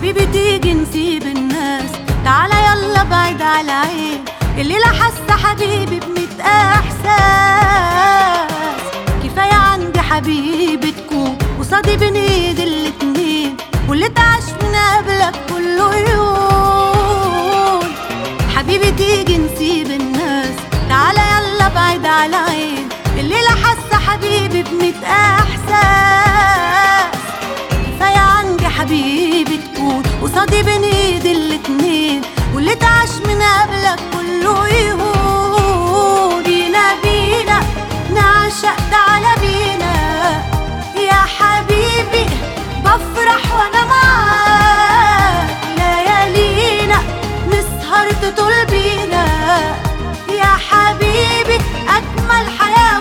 حبيبي تيجي نسيب الناس، تعالى يلا بعيد على عين. الليلة حاسة حبيبي ب100 احساس. كفاية عندي حبيبي تكون قصادي بين ايد الاتنين، واللي اتعاش من قبلك كله يهون. حبيبي تيجي نسيب الناس، تعالى يلا بعيد على عين. الليلة حاسة حبيبي ب100 احساس. كفاية عندي حبيبي تكون قصادي بين ايد الاتنين، واللي اتعاش من قبلك كله يهون. بينا بينا نعشق، تعالى بينا يا حبيبي، بفرح وانا معاك. ليالينا نسهر تطول بينا يا حبيبي، اجمل حياة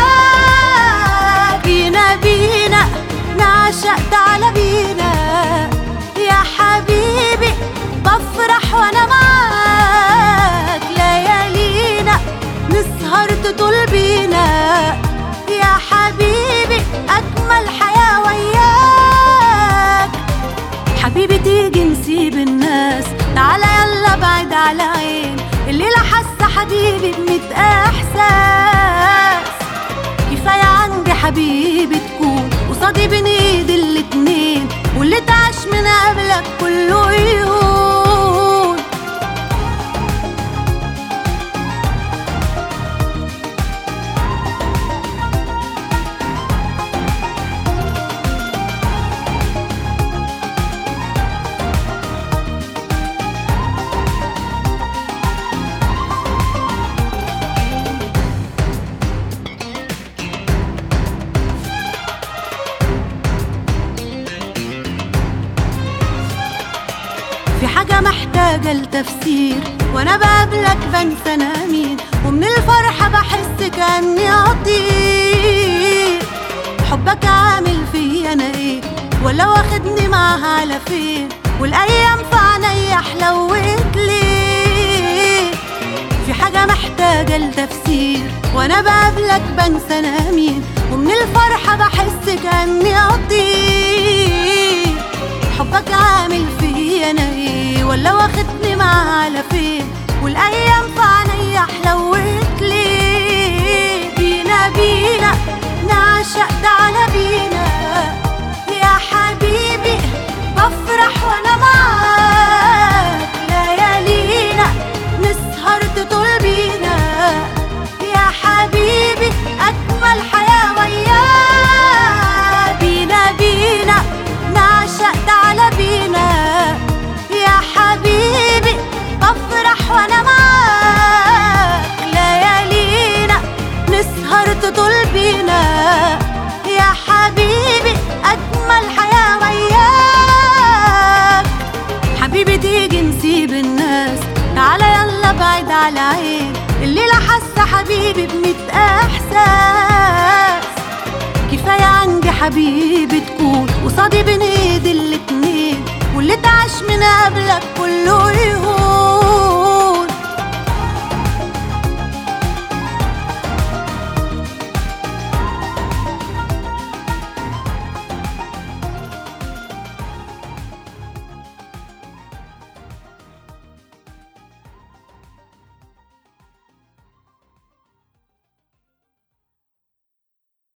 وياك. بينا بينا نعشق، تعالى بينا يا حبيبي، بفرح وانا معاك. ليالينا نسهر تطول بينا يا حبيبي، اجمل حياة وياك. حبيبي تيجي نسيب الناس، تعالى يلا بعيد على عين. الليلة حاسة حبيبي ب100 احساس. كفاية عندي حبيبي تكون قصادي بين ايد الاتنين، واللي اتعاش من قبلك كله يهون. في حاجة محتاجة لتفسير، وانا بقابلك بنسى انا مين، ومن الفرحة بحس كأني اطير. حبك عامل فيا انا ايه، ولا واخدني معاها على فين، والايام في عينيا حلوت ليه. في حاجة محتاجة لتفسير، وانا بقابلك بنسى انا مين، ومن الفرحة بحس كأني اطير. حبك عامل فيا انا ايه، ولا واخدني معاها على فين، والايام في عينيا حلوت ليه. بينا بينا نعشق، تعالى بينا يا حبيبي، بفرح وانا معاك. ليالينا نسهر تطول بينا يا حبيبي، اجمل حياة وياك. بينا بينا نعشق، تعالى بينا يا حبيبي، بفرح وانا معاك. ليالينا نسهر تطول بينا يا حبيبي، اجمل حياة وياك. حبيبي تيجي نسيب الناس، تعالى يلا بعيد على عين. الليلة حاسة حبيبي ب100 احساس. كفاية عندي حبيبي تكون قصادي بين ايد الاتنين، واللي اتعاش من قبلك كله يهون.